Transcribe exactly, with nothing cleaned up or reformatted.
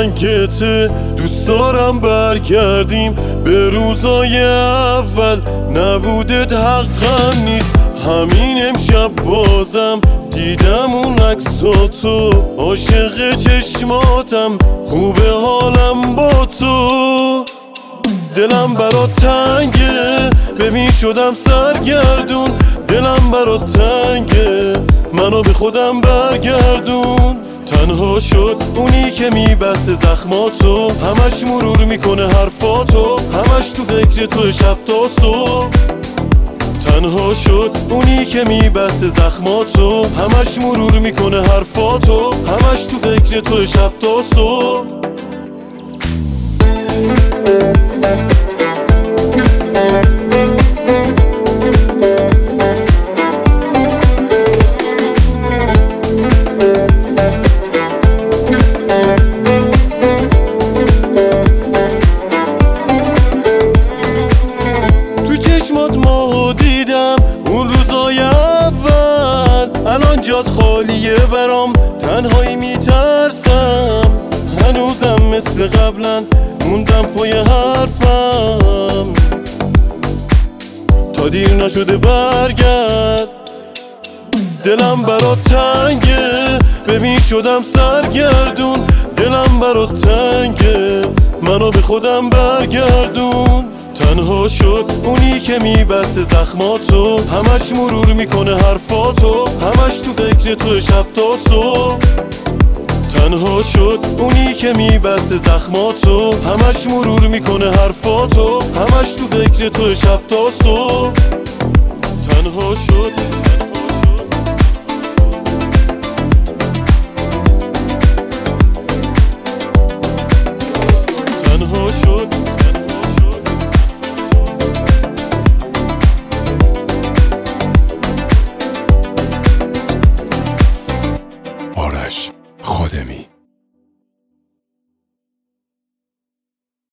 تنگته، دوست دارم برگردیم به روزای اول. نبودت حقم نیست، همین امشب بازم دیدم اون عکساتو، عاشق چشماتم، خوبه حالم با تو. دلم برات تنگه، ببین شدم سرگردون. دلم برات تنگه، منو به خودم برگردون. تنها شد اونی که میبسته زخماتو، همش مرور میکنه حرفاتو، همش تو فکر تو شب تا صبح. تنها شد اونی که میبسته زخماتو، همش مرور میکنه حرفاتو، همش تو فکر تو شب تا صبح. ماهو دیدم اون روزای اول، الان جات خالیه برام، تنهایی میترسم. هنوزم مثل قبلا موندم پای حرفم، تا دیر نشده برگرد. دلم برات تنگه، ببین شدم سرگردون. دلم برات تنگه، منو به خودم برگردون. تنها شد اونی که میبسته زخماتو، همش مرور میکنه حرفاتو، همش تو فکر تو شب تا صبح. تنها شد اونی که میبسته زخماتو، همش مرور میکنه حرفاتو، همش تو فکر تو شب تا صبح. تنها شد تنها شد آرش خادمی.